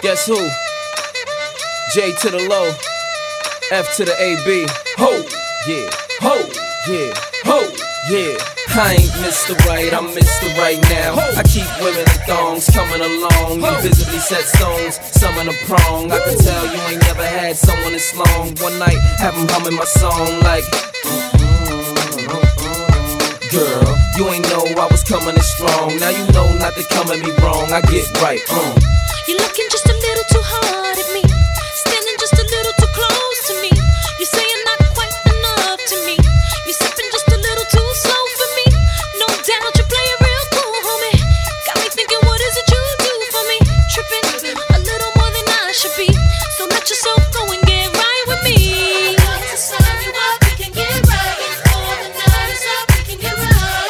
Guess who? J to the low, F to the AB. Ho, yeah, ho, yeah, ho, yeah. I ain't Mr. Right, I'm Mr. Right now. I keep women in thongs coming along. You visibly set stones, some in a prong. I can tell you ain't never had someone this long. One night, have them humming my song like girl, you ain't know I was coming in strong. Now you know not to come at me wrong. I get right, You're looking just a little too hard at me, standing just a little too close to me. You're saying not quite enough to me. You're sipping just a little too slow for me. No doubt you play it real cool, homie. Got me thinking, what is it you do for me? Tripping a little more than I should be. So let yourself go and get right with me. I'm about to sign you up, we can get right. Before the night is up, we can get right.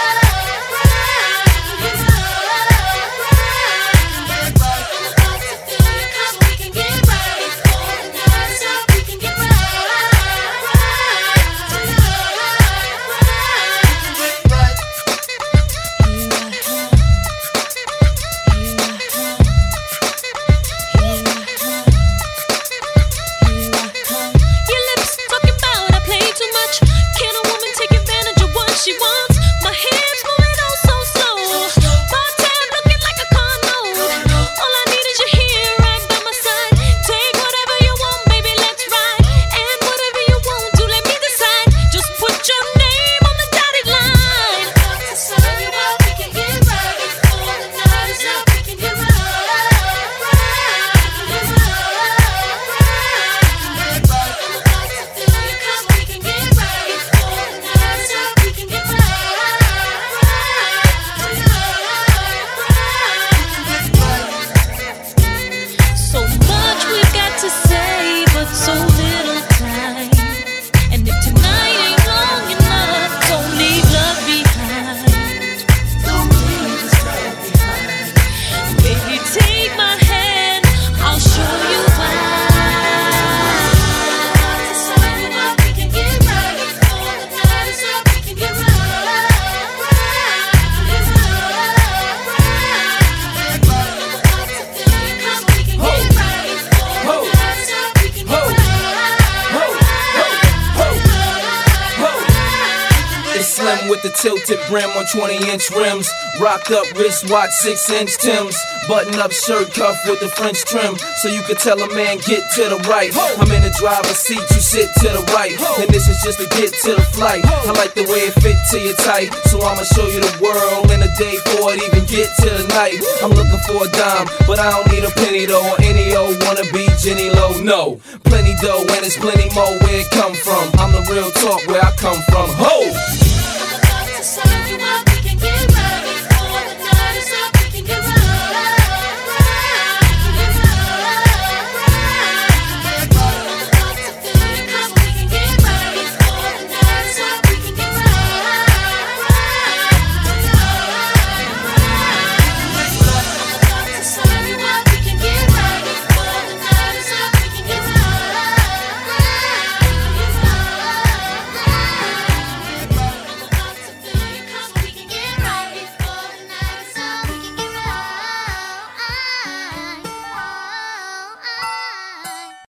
With the tilted brim on 20-inch rims, rocked up wristwatch, 6-inch Timbs, button-up shirt cuff with the French trim, so you could tell a man get to the right. I'm in the driver's seat, you sit to the right, and this is just to get to the flight. I like the way it fit to your tight, so I'ma show you the world in a day before it even get to the night. I'm looking for a dime, but I don't need a penny though, or any old wannabe Jenny Low. No, plenty dough and there's plenty more where it come from. I'm the real talk where I come from. Ho!